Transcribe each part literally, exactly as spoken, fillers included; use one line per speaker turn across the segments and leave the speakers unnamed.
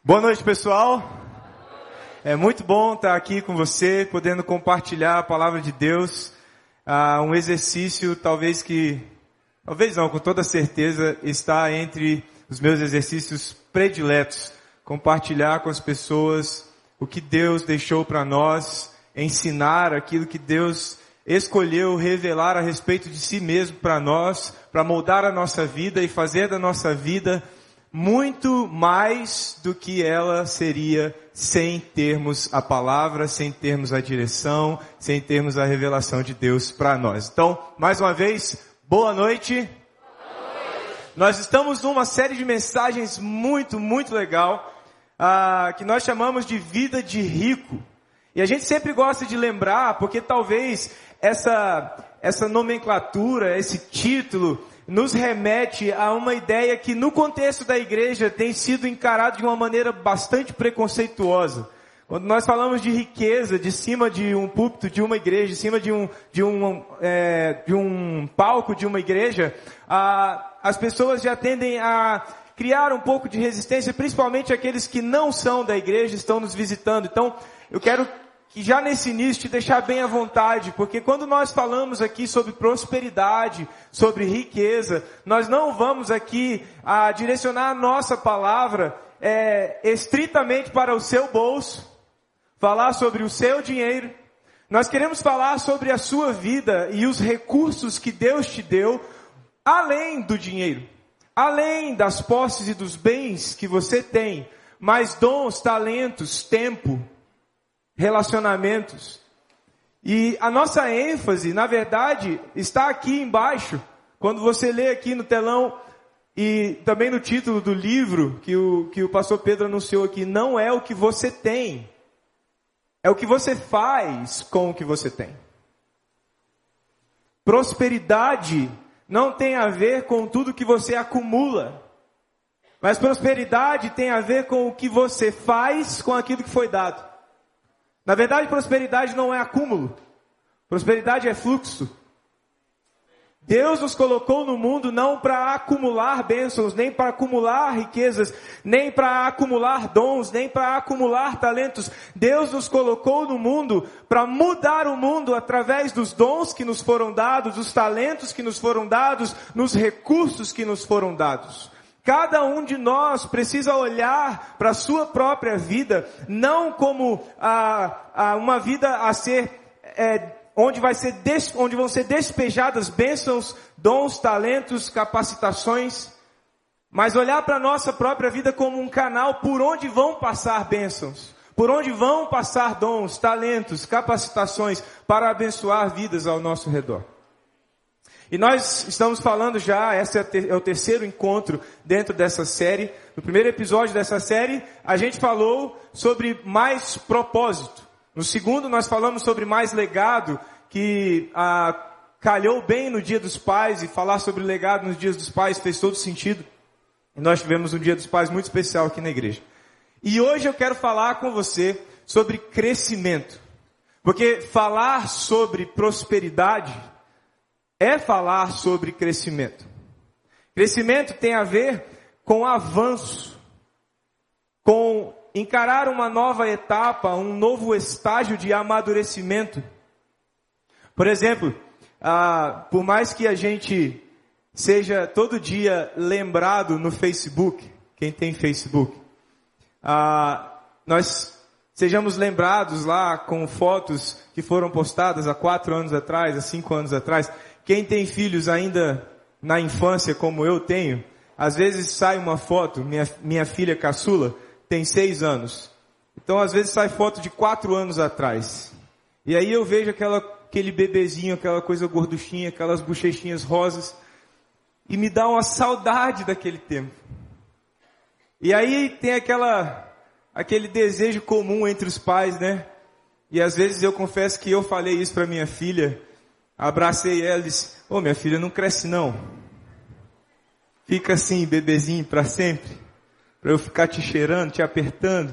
Boa noite, pessoal. É muito bom estar aqui com você, podendo compartilhar a palavra de Deus. Ah, um exercício, talvez que, talvez não, com toda certeza, está entre os meus exercícios prediletos. Compartilhar com as pessoas o que Deus deixou para nós, ensinar aquilo que Deus escolheu revelar a respeito de si mesmo para nós, para moldar a nossa vida e fazer da nossa vida muito mais do que ela seria sem termos a palavra, sem termos a direção, sem termos a revelação de Deus para nós. Então, mais uma vez, boa noite. Boa noite. Nós estamos numa série de mensagens muito, muito legal, uh, que nós chamamos de vida de rico. E a gente sempre gosta de lembrar, porque talvez essa, essa nomenclatura, esse título, nos remete a uma ideia que no contexto da igreja tem sido encarado de uma maneira bastante preconceituosa. Quando nós falamos de riqueza, de cima de um púlpito de uma igreja, de cima de um, de um, é, de um palco de uma igreja, a, as pessoas já tendem a criar um pouco de resistência, principalmente aqueles que não são da igreja, estão nos visitando. Então, eu quero que já nesse início te deixar bem à vontade, porque quando nós falamos aqui sobre prosperidade, sobre riqueza, nós não vamos aqui a direcionar a nossa palavra é, estritamente para o seu bolso, falar sobre o seu dinheiro. Nós queremos falar sobre a sua vida e os recursos que Deus te deu, além do dinheiro, além das posses e dos bens que você tem, mas dons, talentos, tempo, relacionamentos. E a nossa ênfase, na verdade, está aqui embaixo. Quando você lê aqui no telão e também no título do livro que o, que o pastor Pedro anunciou aqui, não é o que você tem, é o que você faz com o que você tem. Prosperidade não tem a ver com tudo que você acumula, mas prosperidade tem a ver com o que você faz com aquilo que foi dado. Na verdade, prosperidade não é acúmulo. Prosperidade é fluxo. Deus nos colocou no mundo não para acumular bênçãos, nem para acumular riquezas, nem para acumular dons, nem para acumular talentos. Deus nos colocou no mundo para mudar o mundo através dos dons que nos foram dados, dos talentos que nos foram dados, nos recursos que nos foram dados. Cada um de nós precisa olhar para a sua própria vida, não como ah, ah, uma vida a ser, é, onde, vai ser des, onde vão ser despejadas bênçãos, dons, talentos, capacitações, mas olhar para a nossa própria vida como um canal por onde vão passar bênçãos, por onde vão passar dons, talentos, capacitações para abençoar vidas ao nosso redor. E nós estamos falando já, esse é o terceiro encontro dentro dessa série. No primeiro episódio dessa série, a gente falou sobre mais propósito. No segundo, nós falamos sobre mais legado, que ah, calhou bem no Dia dos Pais, e falar sobre legado nos Dias dos Pais fez todo sentido. E nós tivemos um Dia dos Pais muito especial aqui na igreja. E hoje eu quero falar com você sobre crescimento. Porque falar sobre prosperidade é falar sobre crescimento. Crescimento tem a ver com avanço, com encarar uma nova etapa, um novo estágio de amadurecimento. Por exemplo, ah, por mais que a gente seja todo dia lembrado no Facebook, quem tem Facebook, ah, nós sejamos lembrados lá com fotos que foram postadas há quatro anos atrás, há cinco anos atrás. Quem tem filhos ainda na infância, como eu tenho, às vezes sai uma foto, minha, minha filha caçula tem seis anos. Então às vezes sai foto de quatro anos atrás. E aí eu vejo aquela, aquele bebezinho, aquela coisa gorduchinha, aquelas bochechinhas rosas, e me dá uma saudade daquele tempo. E aí tem aquela, aquele desejo comum entre os pais, né? E às vezes eu confesso que eu falei isso para minha filha. Abracei ela e disse, ô oh, minha filha, não cresce não. Fica assim, bebezinho, para sempre. Para eu ficar te cheirando, te apertando.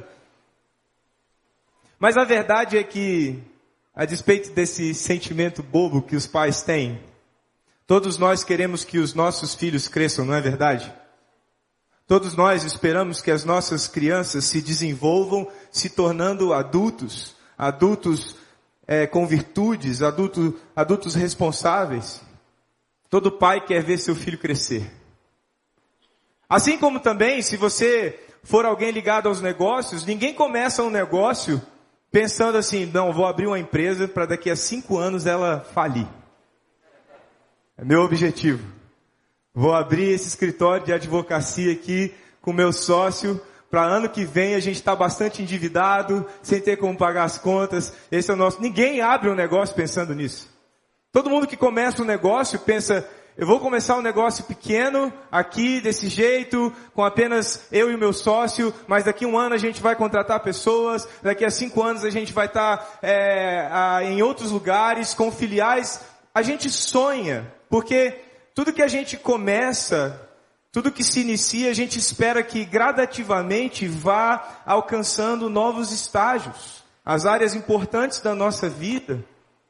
Mas a verdade é que, a despeito desse sentimento bobo que os pais têm, todos nós queremos que os nossos filhos cresçam, não é verdade? Todos nós esperamos que as nossas crianças se desenvolvam, se tornando adultos, adultos é, com virtudes, adultos, adultos responsáveis. Todo pai quer ver seu filho crescer. Assim como também, se você for alguém ligado aos negócios, ninguém começa um negócio pensando assim, não, vou abrir uma empresa para daqui a cinco anos ela falir. É meu objetivo. Vou abrir esse escritório de advocacia aqui com meu sócio, para ano que vem a gente está bastante endividado, sem ter como pagar as contas. Esse é o nosso. Ninguém abre um negócio pensando nisso. Todo mundo que começa um negócio pensa, eu vou começar um negócio pequeno, aqui, desse jeito, com apenas eu e o meu sócio, mas daqui a um ano a gente vai contratar pessoas, daqui a cinco anos a gente vai estar é, a, em outros lugares, com filiais. A gente sonha, porque tudo que a gente começa, tudo que se inicia, a gente espera que gradativamente vá alcançando novos estágios. As áreas importantes da nossa vida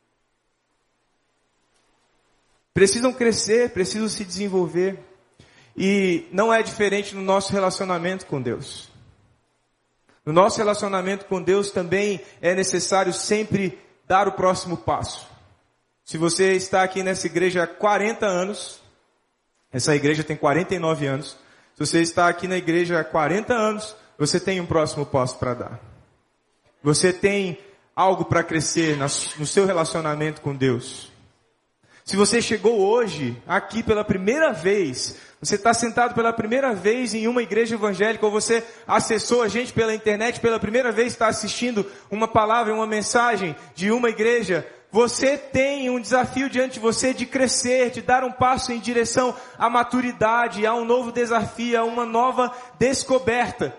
precisam crescer, precisam se desenvolver. E não é diferente no nosso relacionamento com Deus. No nosso relacionamento com Deus também é necessário sempre dar o próximo passo. Se você está aqui nessa igreja há quarenta anos, essa igreja tem quarenta e nove anos. Se você está aqui na igreja há quarenta anos, você tem um próximo passo para dar. Você tem algo para crescer no seu relacionamento com Deus. Se você chegou hoje, aqui pela primeira vez, você está sentado pela primeira vez em uma igreja evangélica, ou você acessou a gente pela internet, pela primeira vez está assistindo uma palavra, uma mensagem de uma igreja, você tem um desafio diante de você de crescer, de dar um passo em direção à maturidade, a um novo desafio, a uma nova descoberta.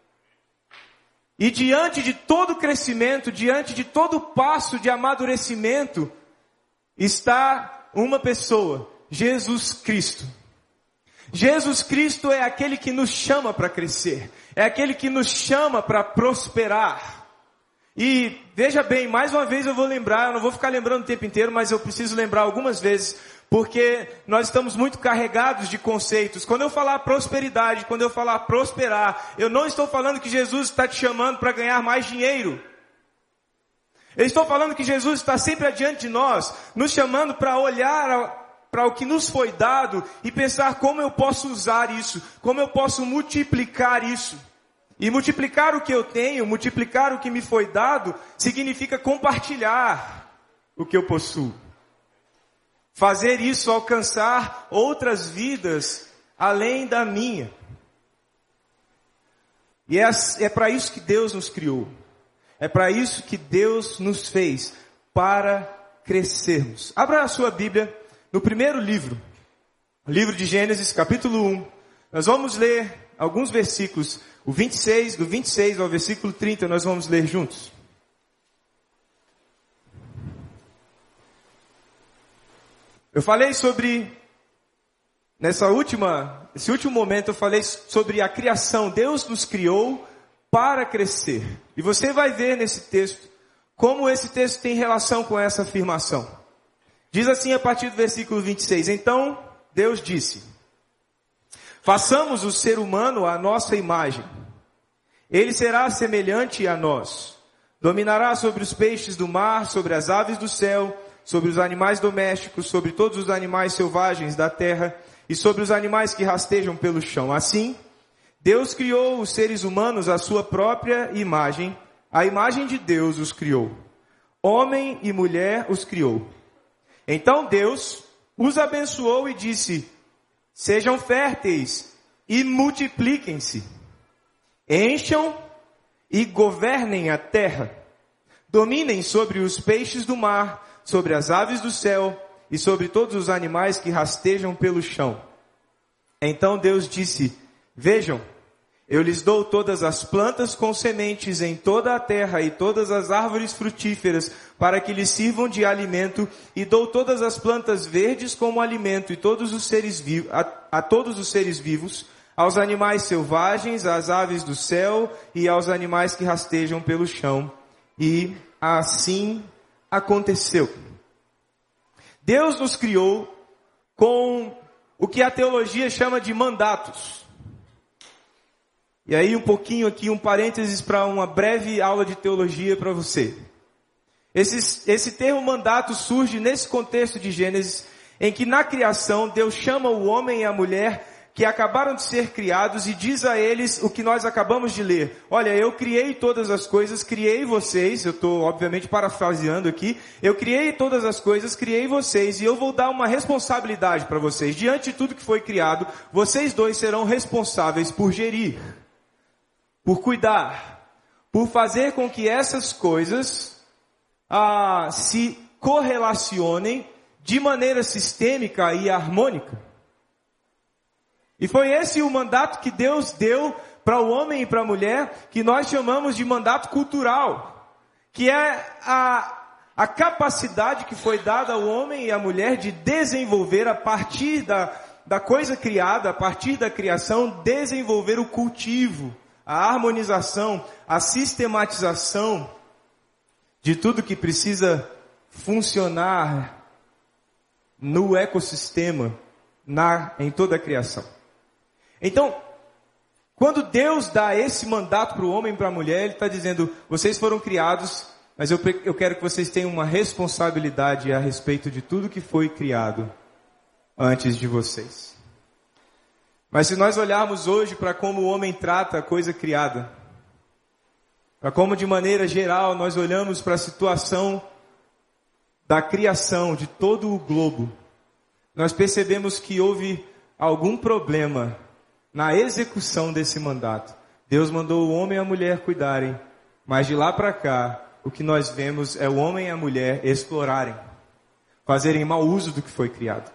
E diante de todo crescimento, diante de todo passo de amadurecimento, está uma pessoa, Jesus Cristo. Jesus Cristo é aquele que nos chama para crescer, é aquele que nos chama para prosperar. E veja bem, mais uma vez eu vou lembrar, eu não vou ficar lembrando o tempo inteiro, mas eu preciso lembrar algumas vezes, porque nós estamos muito carregados de conceitos. Quando eu falar prosperidade, quando eu falar prosperar, eu não estou falando que Jesus está te chamando para ganhar mais dinheiro. Eu estou falando que Jesus está sempre adiante de nós, nos chamando para olhar para o que nos foi dado e pensar como eu posso usar isso, como eu posso multiplicar isso. E multiplicar o que eu tenho, multiplicar o que me foi dado, significa compartilhar o que eu possuo. Fazer isso alcançar outras vidas além da minha. E é, é para isso que Deus nos criou. É para isso que Deus nos fez, para crescermos. Abra a sua Bíblia no primeiro livro, livro de Gênesis, capítulo um. Nós vamos ler alguns versículos, o vinte e seis, do vinte e seis ao versículo trinta, nós vamos ler juntos. Eu falei sobre, nessa última, esse último momento eu falei sobre a criação. Deus nos criou para crescer. E você vai ver nesse texto, como esse texto tem relação com essa afirmação. Diz assim a partir do versículo vinte e seis, então Deus disse, façamos o ser humano à nossa imagem. Ele será semelhante a nós. Dominará sobre os peixes do mar, sobre as aves do céu, sobre os animais domésticos, sobre todos os animais selvagens da terra e sobre os animais que rastejam pelo chão. Assim, Deus criou os seres humanos à sua própria imagem. A imagem de Deus os criou. Homem e mulher os criou. Então Deus os abençoou e disse, sejam férteis e multipliquem-se. Encham e governem a terra. Dominem sobre os peixes do mar, sobre as aves do céu e sobre todos os animais que rastejam pelo chão. Então Deus disse, vejam, eu lhes dou todas as plantas com sementes em toda a terra e todas as árvores frutíferas para que lhes sirvam de alimento e dou todas as plantas verdes como alimento e todos os seres vivos, a, a todos os seres vivos, aos animais selvagens, às aves do céu e aos animais que rastejam pelo chão. E assim aconteceu. Deus nos criou com o que a teologia chama de mandatos. E aí um pouquinho aqui, um parênteses para uma breve aula de teologia para você. Esse, esse termo mandato surge nesse contexto de Gênesis, em que na criação Deus chama o homem e a mulher que acabaram de ser criados e diz a eles o que nós acabamos de ler. Olha, eu criei todas as coisas, criei vocês, eu estou obviamente parafraseando aqui, eu criei todas as coisas, criei vocês e eu vou dar uma responsabilidade para vocês. Diante de tudo que foi criado, vocês dois serão responsáveis por gerir, por cuidar, por fazer com que essas coisas ah, se correlacionem de maneira sistêmica e harmônica. E foi esse o mandato que Deus deu para o homem e para a mulher, que nós chamamos de mandato cultural, que é a, a capacidade que foi dada ao homem e à mulher de desenvolver a partir da, da coisa criada, a partir da criação, desenvolver o cultivo, a harmonização, a sistematização de tudo que precisa funcionar no ecossistema, na, em toda a criação. Então, quando Deus dá esse mandato para o homem e para a mulher, Ele está dizendo, vocês foram criados, mas eu, eu quero que vocês tenham uma responsabilidade a respeito de tudo que foi criado antes de vocês. Mas se nós olharmos hoje para como o homem trata a coisa criada, para como de maneira geral nós olhamos para a situação da criação de todo o globo, nós percebemos que houve algum problema na execução desse mandato. Deus mandou o homem e a mulher cuidarem, mas de lá para cá, o que nós vemos é o homem e a mulher explorarem, fazerem mau uso do que foi criado.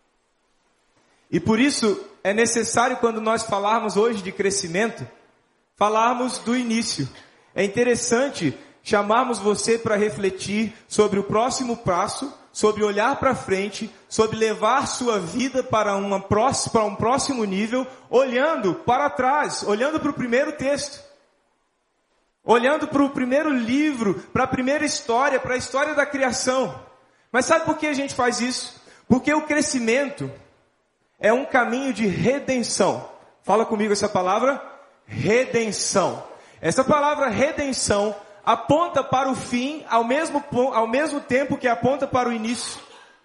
E por isso é necessário, quando nós falarmos hoje de crescimento, falarmos do início. É interessante chamarmos você para refletir sobre o próximo passo, sobre olhar para frente, sobre levar sua vida para, uma próxima, para um próximo nível, olhando para trás, olhando para o primeiro texto, olhando para o primeiro livro, para a primeira história, para a história da criação. Mas sabe por que a gente faz isso? Porque o crescimento é um caminho de redenção. Fala comigo essa palavra, redenção. Essa palavra redenção aponta para o fim, ao mesmo, ao mesmo tempo que aponta para o início.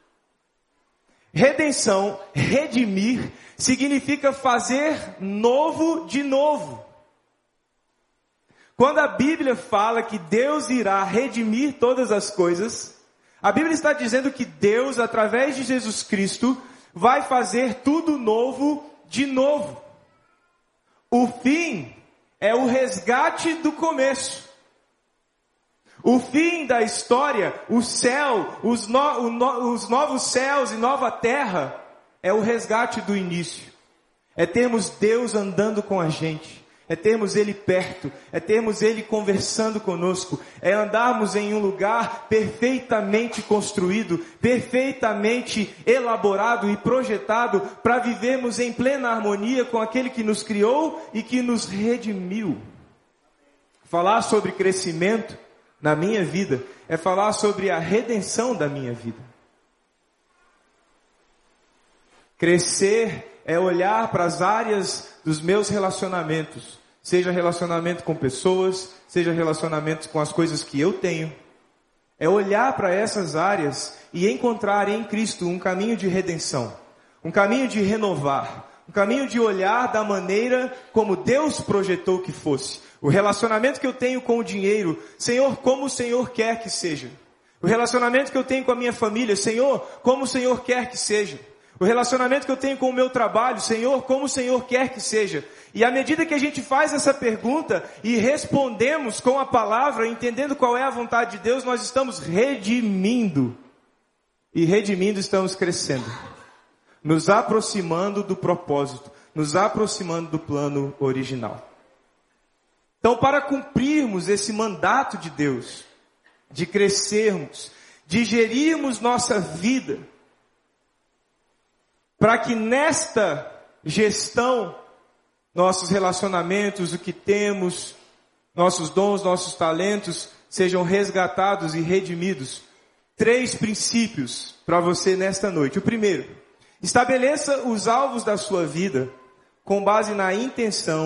Redenção, redimir, significa fazer novo de novo. Quando a Bíblia fala que Deus irá redimir todas as coisas, a Bíblia está dizendo que Deus, através de Jesus Cristo, vai fazer tudo novo de novo. O fim é o resgate do começo. O fim da história, o céu, os, no, o no, os novos céus e nova terra, é o resgate do início. É termos Deus andando com a gente. É termos Ele perto. É termos Ele conversando conosco. É andarmos em um lugar perfeitamente construído, perfeitamente elaborado e projetado para vivermos em plena harmonia com aquele que nos criou e que nos redimiu. Falar sobre crescimento na minha vida é falar sobre a redenção da minha vida. Crescer é olhar para as áreas dos meus relacionamentos, seja relacionamento com pessoas, seja relacionamento com as coisas que eu tenho. É olhar para essas áreas e encontrar em Cristo um caminho de redenção, um caminho de renovar, um caminho de olhar da maneira como Deus projetou que fosse. O relacionamento que eu tenho com o dinheiro, Senhor, como o Senhor quer que seja. O relacionamento que eu tenho com a minha família, Senhor, como o Senhor quer que seja. O relacionamento que eu tenho com o meu trabalho, Senhor, como o Senhor quer que seja. E à medida que a gente faz essa pergunta e respondemos com a palavra, entendendo qual é a vontade de Deus, nós estamos redimindo. E redimindo estamos crescendo. Nos aproximando do propósito, nos aproximando do plano original. Então, para cumprirmos esse mandato de Deus, de crescermos, de gerirmos nossa vida, para que nesta gestão, nossos relacionamentos, o que temos, nossos dons, nossos talentos, sejam resgatados e redimidos. Três princípios para você nesta noite. O primeiro, estabeleça os alvos da sua vida com base na intenção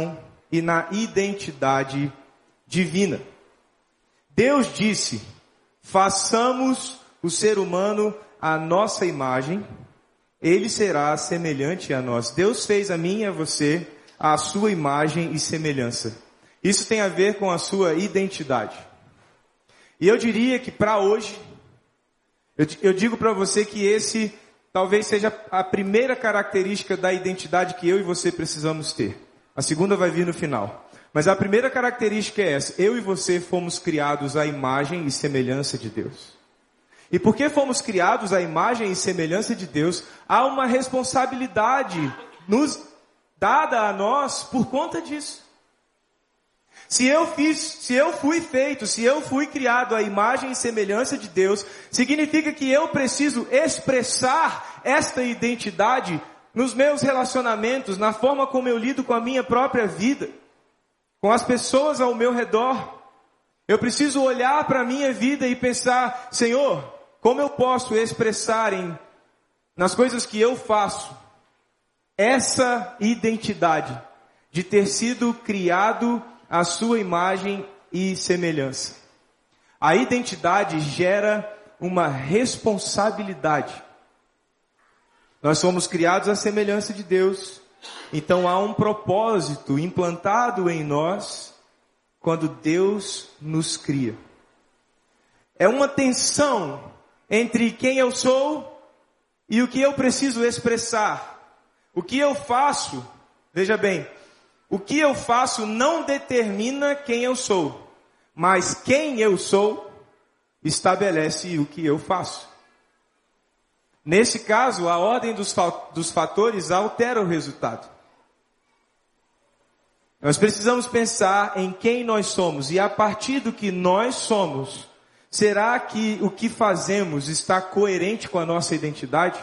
e na identidade divina. Deus disse: façamos o ser humano à nossa imagem, ele será semelhante a nós. Deus fez a mim e a você à sua imagem e semelhança. Isso tem a ver com a sua identidade. E eu diria que para hoje, eu, eu digo para você que esse talvez seja a primeira característica da identidade que eu e você precisamos ter. A segunda vai vir no final. Mas a primeira característica é essa: eu e você fomos criados à imagem e semelhança de Deus. E porque fomos criados à imagem e semelhança de Deus, há uma responsabilidade nos dada a nós por conta disso. Se eu fiz, se eu fui feito, se eu fui criado à imagem e semelhança de Deus, significa que eu preciso expressar esta identidade nos meus relacionamentos, na forma como eu lido com a minha própria vida, com as pessoas ao meu redor. Eu preciso olhar para a minha vida e pensar: Senhor, como eu posso expressar em, nas coisas que eu faço, essa identidade de ter sido criado à sua imagem e semelhança. A identidade gera uma responsabilidade. Nós somos criados à semelhança de Deus, então há um propósito implantado em nós quando Deus nos cria. É uma tensão entre quem eu sou e o que eu preciso expressar. O que eu faço, veja bem, o que eu faço não determina quem eu sou, mas quem eu sou estabelece o que eu faço. Nesse caso, a ordem dos, dos fatores altera o resultado. Nós precisamos pensar em quem nós somos, e a partir do que nós somos, será que o que fazemos está coerente com a nossa identidade?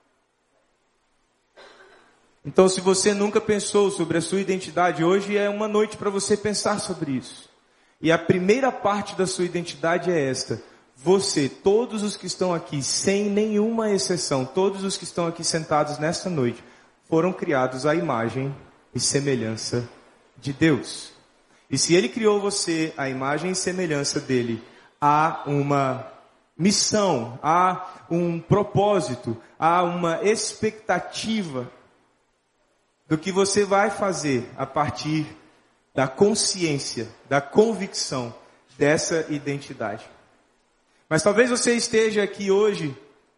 Então, se você nunca pensou sobre a sua identidade, hoje é uma noite para você pensar sobre isso. E a primeira parte da sua identidade é esta: você, todos os que estão aqui, sem nenhuma exceção, todos os que estão aqui sentados nesta noite, foram criados à imagem e semelhança de Deus. E se Ele criou você à imagem e semelhança dEle, há uma missão, há um propósito, há uma expectativa do que você vai fazer a partir da consciência, da convicção dessa identidade. Mas talvez você esteja aqui hoje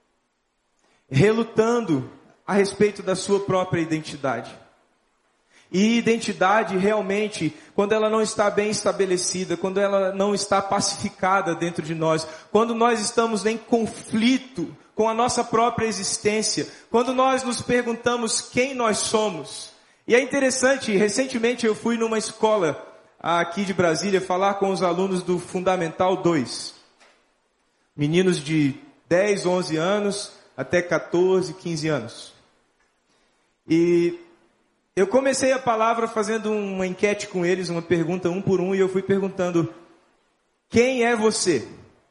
relutando a respeito da sua própria identidade. E identidade realmente, quando ela não está bem estabelecida, quando ela não está pacificada dentro de nós, quando nós estamos em conflito com a nossa própria existência, quando nós nos perguntamos quem nós somos. E é interessante, recentemente eu fui numa escola aqui de Brasília falar com os alunos do Fundamental dois. Meninos de dez, onze anos até quatorze, quinze anos. E eu comecei a palavra fazendo uma enquete com eles, uma pergunta um por um, e eu fui perguntando: quem é você?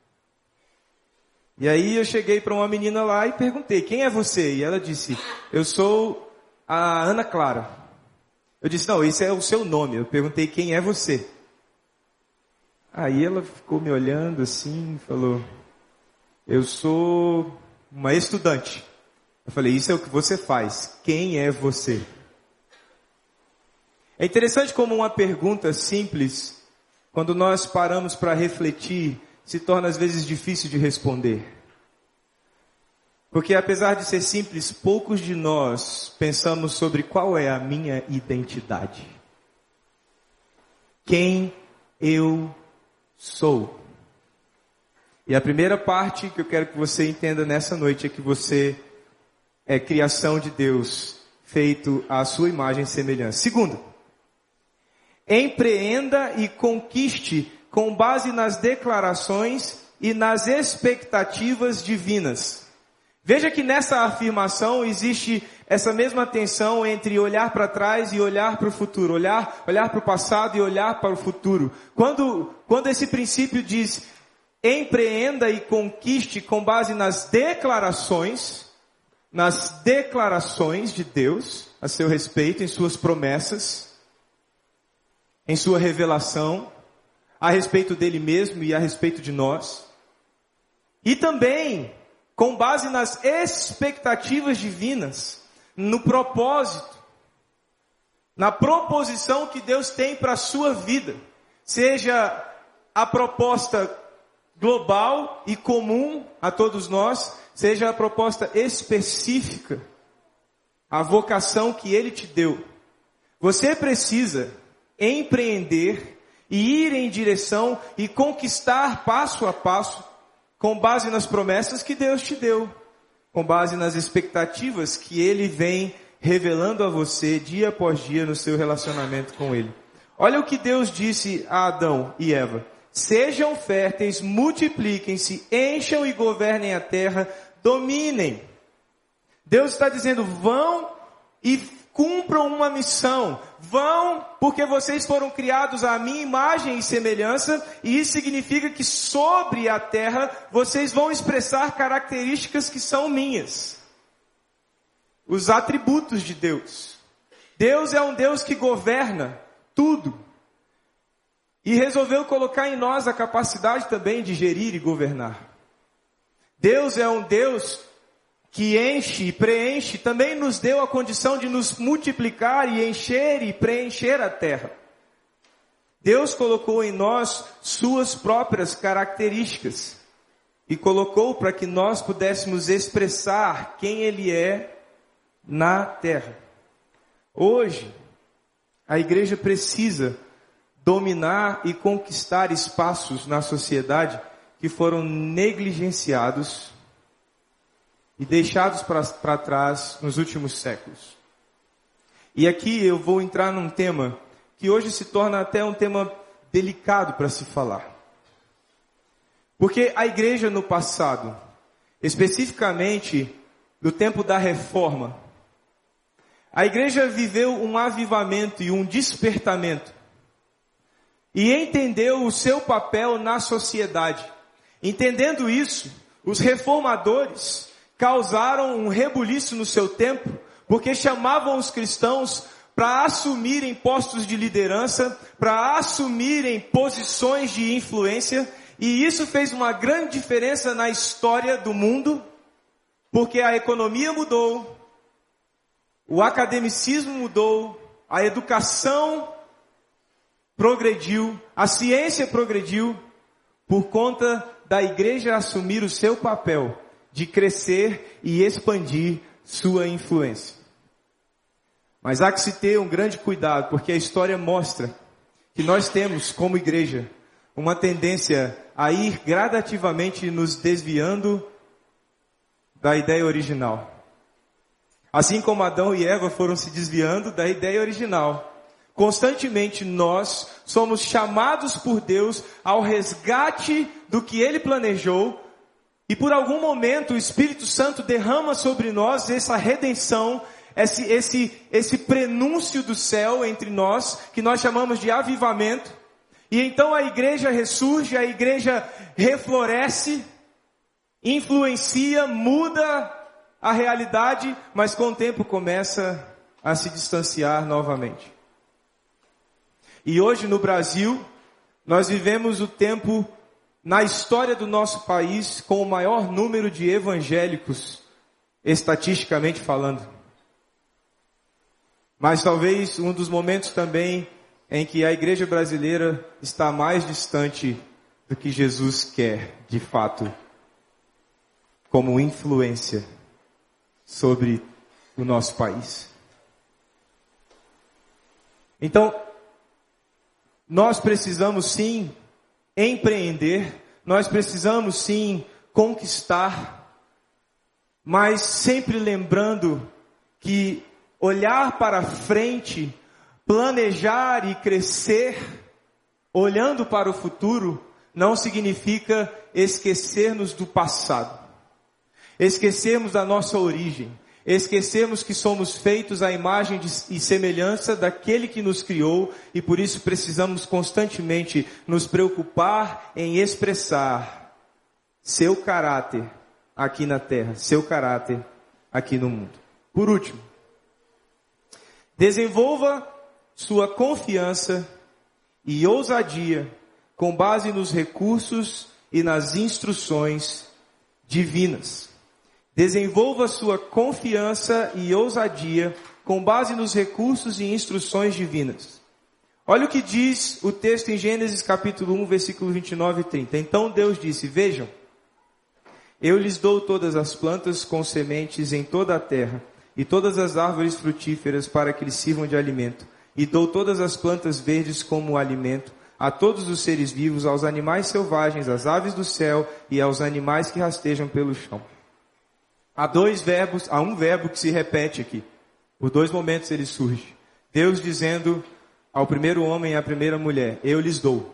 E aí eu cheguei para uma menina lá e perguntei: quem é você? E ela disse: eu sou a Ana Clara. Eu disse: não, esse é o seu nome. Eu perguntei: quem é você? Aí ela ficou me olhando assim e falou: eu sou uma estudante. Eu falei: isso é o que você faz. Quem é você? É interessante como uma pergunta simples, quando nós paramos para refletir, se torna às vezes difícil de responder. Porque apesar de ser simples, poucos de nós pensamos sobre qual é a minha identidade. Quem eu sou. E a primeira parte que eu quero que você entenda nessa noite é que você é criação de Deus, feito à sua imagem e semelhança. Segundo, empreenda e conquiste com base nas declarações e nas expectativas divinas. Veja que nessa afirmação existe essa mesma tensão entre olhar para trás e olhar para o futuro, olhar, olhar para o passado e olhar para o futuro. Quando, quando esse princípio diz empreenda e conquiste com base nas declarações, nas declarações de Deus a seu respeito, em suas promessas, em sua revelação a respeito dele mesmo e a respeito de nós. E também com base nas expectativas divinas, no propósito, na proposição que Deus tem para a sua vida, seja a proposta global e comum a todos nós, seja a proposta específica, a vocação que Ele te deu. Você precisa empreender e ir em direção e conquistar passo a passo, com base nas promessas que Deus te deu, com base nas expectativas que Ele vem revelando a você dia após dia no seu relacionamento com Ele. Olha o que Deus disse a Adão e Eva: sejam férteis, multipliquem-se, encham e governem a terra, dominem. Deus está dizendo: vão e cumpram uma missão. Vão porque vocês foram criados à minha imagem e semelhança, e isso significa que sobre a terra vocês vão expressar características que são minhas. Os atributos de Deus. Deus é um Deus que governa tudo. E resolveu colocar em nós a capacidade também de gerir e governar. Deus é um Deus que enche e preenche, também nos deu a condição de nos multiplicar e encher e preencher a terra. Deus colocou em nós suas próprias características e colocou para que nós pudéssemos expressar quem Ele é na terra. Hoje, a igreja precisa dominar e conquistar espaços na sociedade que foram negligenciados e deixados para trás nos últimos séculos. E aqui eu vou entrar num tema que hoje se torna até um tema delicado para se falar. Porque a igreja no passado, especificamente no tempo da reforma, a igreja viveu um avivamento e um despertamento. E entendeu o seu papel na sociedade. Entendendo isso, os reformadores causaram um rebuliço no seu tempo, porque chamavam os cristãos para assumirem postos de liderança, para assumirem posições de influência, e isso fez uma grande diferença na história do mundo, porque a economia mudou, o academicismo mudou, a educação progrediu, a ciência progrediu, por conta da igreja assumir o seu papel de crescer e expandir sua influência. Mas há que se ter um grande cuidado, porque a história mostra que nós temos, como igreja, uma tendência a ir gradativamente nos desviando da ideia original. Assim como Adão e Eva foram se desviando da ideia original. Constantemente nós somos chamados por Deus ao resgate do que Ele planejou, e por algum momento o Espírito Santo derrama sobre nós essa redenção, esse, esse, esse prenúncio do céu entre nós, que nós chamamos de avivamento. E então a igreja ressurge, a igreja refloresce, influencia, muda a realidade, mas com o tempo começa a se distanciar novamente. E hoje no Brasil, nós vivemos o tempo na história do nosso país com o maior número de evangélicos, estatisticamente falando. Mas talvez um dos momentos também em que a igreja brasileira está mais distante do que Jesus quer, de fato, como influência sobre o nosso país. Então, nós precisamos sim empreender, nós precisamos sim conquistar, mas sempre lembrando que olhar para frente, planejar e crescer, olhando para o futuro, não significa esquecermos do passado, esquecermos da nossa origem, esquecermos que somos feitos à imagem de, e semelhança daquele que nos criou, e por isso precisamos constantemente nos preocupar em expressar seu caráter aqui na terra, seu caráter aqui no mundo. Por último, desenvolva sua confiança e ousadia com base nos recursos e nas instruções divinas. Desenvolva sua confiança e ousadia com base nos recursos e instruções divinas. Olha o que diz o texto em Gênesis capítulo um, versículo vinte e nove e trinta. Então Deus disse, vejam, eu lhes dou todas as plantas com sementes em toda a terra, e todas as árvores frutíferas para que lhes sirvam de alimento, e dou todas as plantas verdes como alimento, a todos os seres vivos, aos animais selvagens, às aves do céu e aos animais que rastejam pelo chão. Há dois verbos, há um verbo que se repete aqui. Por dois momentos ele surge. Deus dizendo ao primeiro homem e à primeira mulher, eu lhes dou.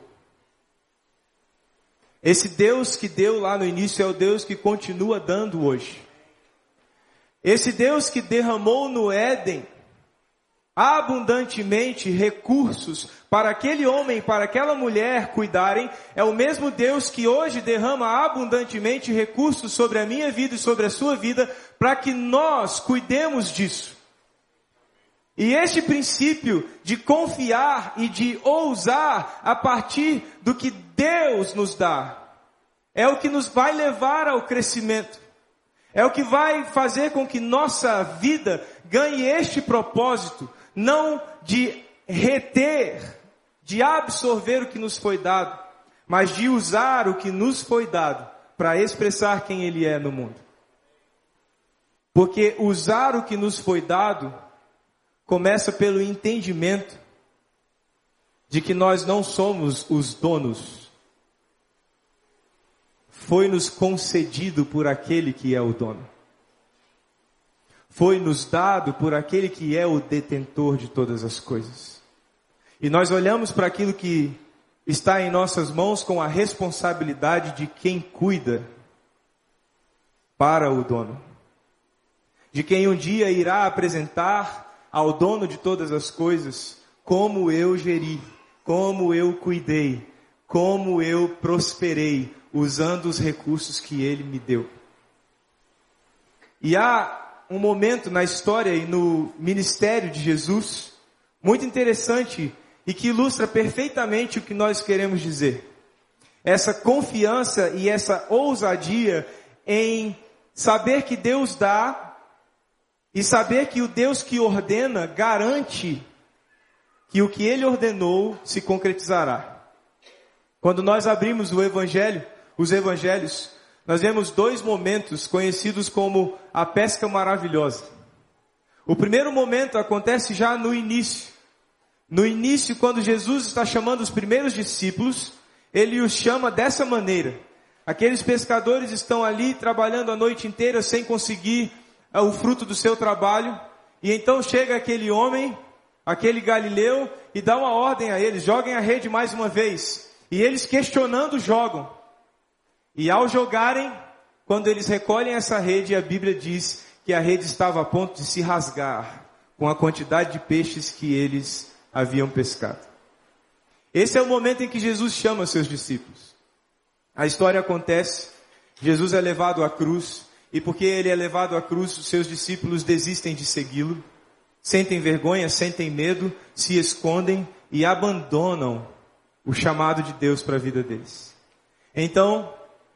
Esse Deus que deu lá no início é o Deus que continua dando hoje. Esse Deus que derramou no Éden abundantemente recursos para aquele homem, para aquela mulher cuidarem, é o mesmo Deus que hoje derrama abundantemente recursos sobre a minha vida e sobre a sua vida, para que nós cuidemos disso. E este princípio de confiar e de ousar a partir do que Deus nos dá, é o que nos vai levar ao crescimento. É o que vai fazer com que nossa vida ganhe este propósito, não de reter, de absorver o que nos foi dado, mas de usar o que nos foi dado para expressar quem Ele é no mundo. Porque usar o que nos foi dado começa pelo entendimento de que nós não somos os donos. Foi-nos concedido por aquele que é o dono. Foi-nos dado por aquele que é o detentor de todas as coisas. E nós olhamos para aquilo que está em nossas mãos com a responsabilidade de quem cuida para o dono. De quem um dia irá apresentar ao dono de todas as coisas como eu geri, como eu cuidei, como eu prosperei, usando os recursos que Ele me deu. E há um momento na história e no ministério de Jesus, muito interessante e que ilustra perfeitamente o que nós queremos dizer. Essa confiança e essa ousadia em saber que Deus dá e saber que o Deus que ordena garante que o que Ele ordenou se concretizará. Quando nós abrimos o Evangelho, os Evangelhos, nós vemos dois momentos conhecidos como a pesca maravilhosa. O primeiro momento acontece já no início. No início, quando Jesus está chamando os primeiros discípulos, Ele os chama dessa maneira. Aqueles pescadores estão ali trabalhando a noite inteira sem conseguir uh, o fruto do seu trabalho. E então chega aquele homem, aquele Galileu, e dá uma ordem a eles, joguem a rede mais uma vez. E eles questionando jogam. E ao jogarem, quando eles recolhem essa rede, a Bíblia diz que a rede estava a ponto de se rasgar com a quantidade de peixes que eles haviam pescado. Esse é o momento em que Jesus chama seus discípulos. A história acontece, Jesus é levado à cruz, e porque Ele é levado à cruz, os seus discípulos desistem de segui-lo, sentem vergonha, sentem medo, se escondem e abandonam o chamado de Deus para a vida deles. Então,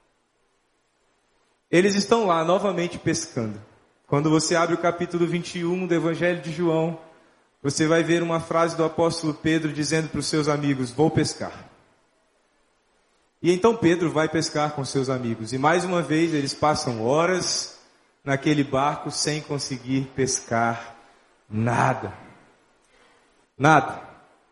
eles estão lá novamente pescando. Quando você abre o capítulo vinte e um do Evangelho de João, você vai ver uma frase do apóstolo Pedro dizendo para os seus amigos, vou pescar. E então Pedro vai pescar com seus amigos. E mais uma vez eles passam horas naquele barco sem conseguir pescar nada. Nada.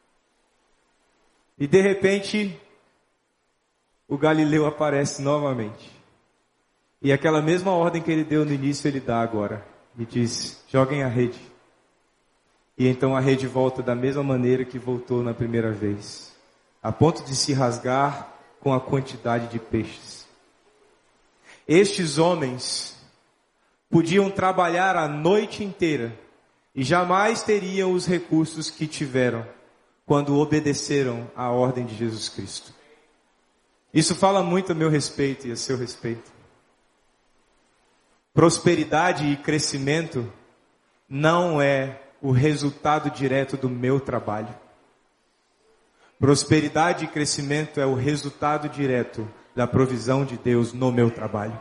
E de repente, o Galileu aparece novamente. E aquela mesma ordem que ele deu no início, ele dá agora. E diz, joguem a rede. E então a rede volta da mesma maneira que voltou na primeira vez. A ponto de se rasgar com a quantidade de peixes. Estes homens podiam trabalhar a noite inteira e jamais teriam os recursos que tiveram quando obedeceram à ordem de Jesus Cristo. Isso fala muito a meu respeito e a seu respeito. Prosperidade e crescimento não é o resultado direto do meu trabalho. Prosperidade e crescimento é o resultado direto da provisão de Deus no meu trabalho.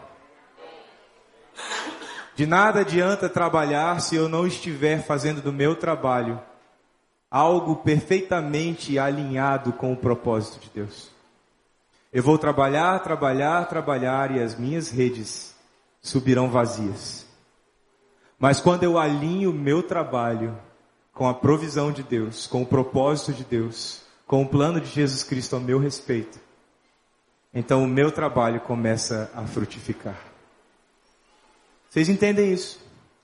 De nada adianta trabalhar se eu não estiver fazendo do meu trabalho algo perfeitamente alinhado com o propósito de Deus. Eu vou trabalhar, trabalhar, trabalhar e as minhas redes subirão vazias. Mas quando eu alinho o meu trabalho com a provisão de Deus, com o propósito de Deus, com o plano de Jesus Cristo a meu respeito, então o meu trabalho começa a frutificar. Vocês entendem isso?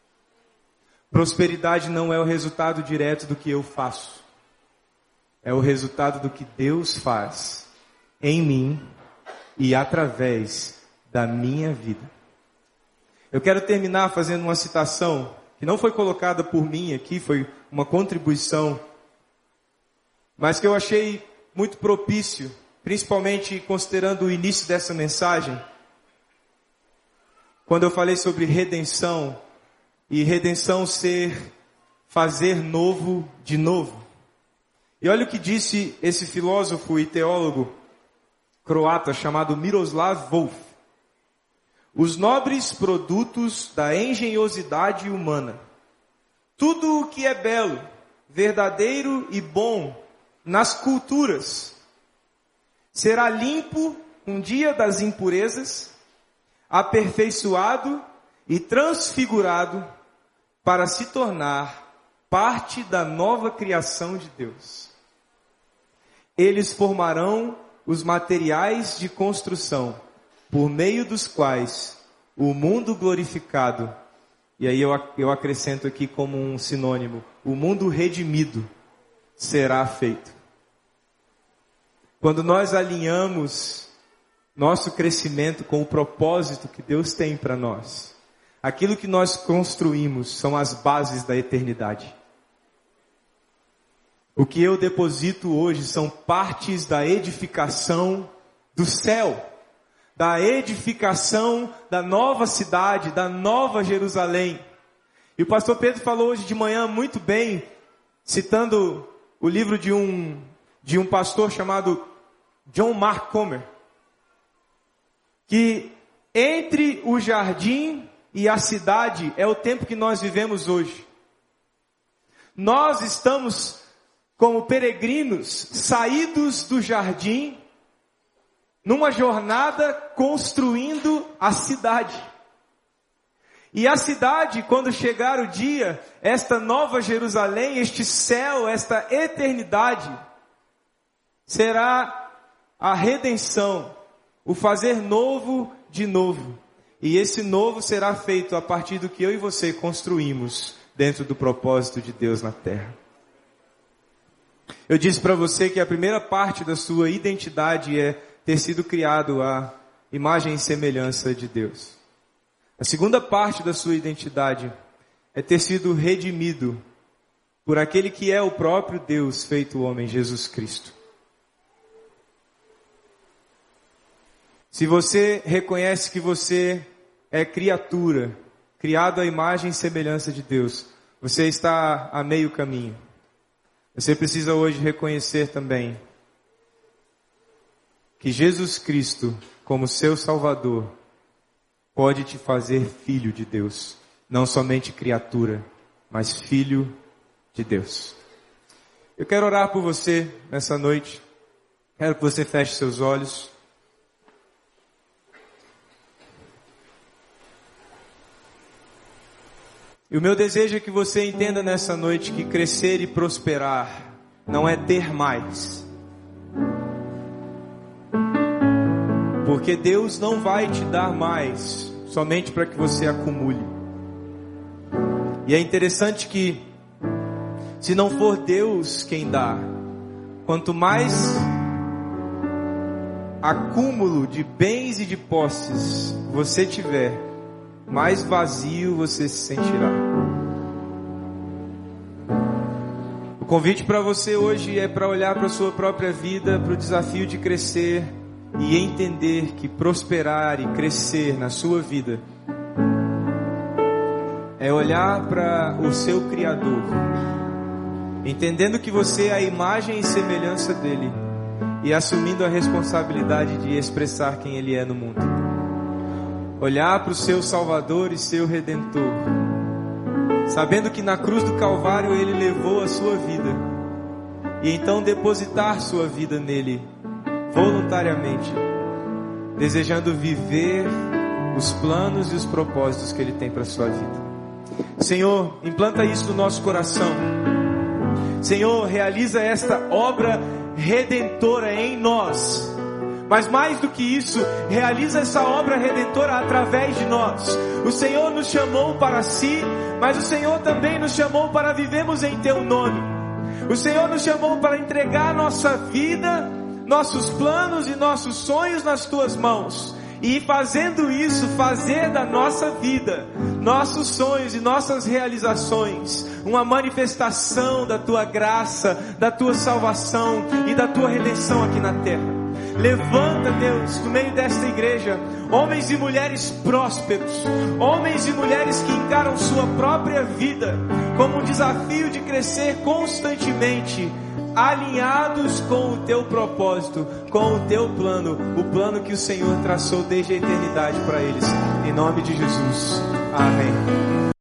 Prosperidade não é o resultado direto do que eu faço. É o resultado do que Deus faz em mim e através da minha vida. Eu quero terminar fazendo uma citação que não foi colocada por mim aqui, foi uma contribuição, mas que eu achei muito propício, principalmente considerando o início dessa mensagem, quando eu falei sobre redenção, e redenção ser fazer novo de novo. E olha o que disse esse filósofo e teólogo croata chamado Miroslav Volf. Os nobres produtos da engenhosidade humana. Tudo o que é belo, verdadeiro e bom nas culturas será limpo um dia das impurezas, aperfeiçoado e transfigurado para se tornar parte da nova criação de Deus. Eles formarão os materiais de construção, por meio dos quais o mundo glorificado, e aí eu, eu acrescento aqui como um sinônimo, o mundo redimido, será feito. Quando nós alinhamos nosso crescimento com o propósito que Deus tem para nós, aquilo que nós construímos são as bases da eternidade. O que eu deposito hoje são partes da edificação do céu, da edificação da nova cidade, da nova Jerusalém. E o pastor Pedro falou hoje de manhã muito bem, citando o livro de um, de um pastor chamado John Mark Comer, que entre o jardim e a cidade é o tempo que nós vivemos hoje. Nós estamos como peregrinos saídos do jardim, numa jornada construindo a cidade. E a cidade, quando chegar o dia, esta nova Jerusalém, este céu, esta eternidade, será a redenção, o fazer novo de novo. E esse novo será feito a partir do que eu e você construímos dentro do propósito de Deus na terra. Eu disse para você que a primeira parte da sua identidade é ter sido criado à imagem e semelhança de Deus. A segunda parte da sua identidade é ter sido redimido por aquele que é o próprio Deus feito homem, Jesus Cristo. Se você reconhece que você é criatura, criado à imagem e semelhança de Deus, você está a meio caminho. Você precisa hoje reconhecer também que Jesus Cristo, como seu Salvador, pode te fazer filho de Deus. Não somente criatura, mas filho de Deus. Eu quero orar por você nessa noite. Quero que você feche seus olhos. E o meu desejo é que você entenda nessa noite que crescer e prosperar não é ter mais. Porque Deus não vai te dar mais somente para que você acumule. E é interessante que, se não for Deus quem dá, quanto mais acúmulo de bens e de posses você tiver, mais vazio você se sentirá. O convite para você hoje é para olhar para a sua própria vida, para o desafio de crescer e entender que prosperar e crescer na sua vida é olhar para o seu Criador, entendendo que você é a imagem e semelhança dele, e assumindo a responsabilidade de expressar quem Ele é no mundo. Olhar para o seu Salvador e seu Redentor, sabendo que na cruz do Calvário Ele levou a sua vida, e então depositar sua vida nele voluntariamente, desejando viver os planos e os propósitos que Ele tem para a sua vida. Senhor, implanta isso no nosso coração. Senhor, realiza esta obra redentora em nós. Mas mais do que isso, realiza essa obra redentora através de nós. O Senhor nos chamou para si, mas o Senhor também nos chamou para vivermos em Teu nome. O Senhor nos chamou para entregar nossa vida, nossos planos e nossos sonhos nas Tuas mãos. E fazendo isso, fazer da nossa vida, nossos sonhos e nossas realizações, uma manifestação da Tua graça, da Tua salvação e da Tua redenção aqui na terra. Levanta, Deus, no meio desta igreja, homens e mulheres prósperos, homens e mulheres que encaram sua própria vida como um desafio de crescer constantemente, alinhados com o Teu propósito, com o Teu plano, o plano que o Senhor traçou desde a eternidade para eles. Em nome de Jesus. Amém.